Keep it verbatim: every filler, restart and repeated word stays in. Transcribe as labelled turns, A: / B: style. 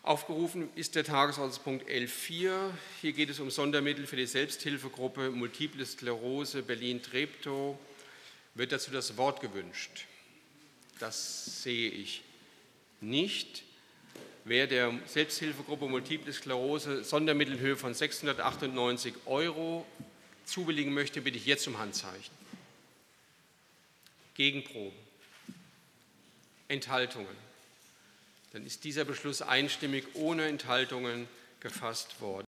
A: Aufgerufen ist der Tagesordnungspunkt elf Punkt vier. Hier geht es um Sondermittel für die Selbsthilfegruppe Multiple Sklerose Berlin-Treptow. Wird dazu das Wort gewünscht? Das sehe ich nicht. Wer der Selbsthilfegruppe Multiple Sklerose Sondermittel in Höhe von sechshundertachtundneunzig Euro zubilligen möchte, bitte ich jetzt um Handzeichen. Gegenproben? Enthaltungen? Dann ist dieser Beschluss einstimmig ohne Enthaltungen gefasst worden.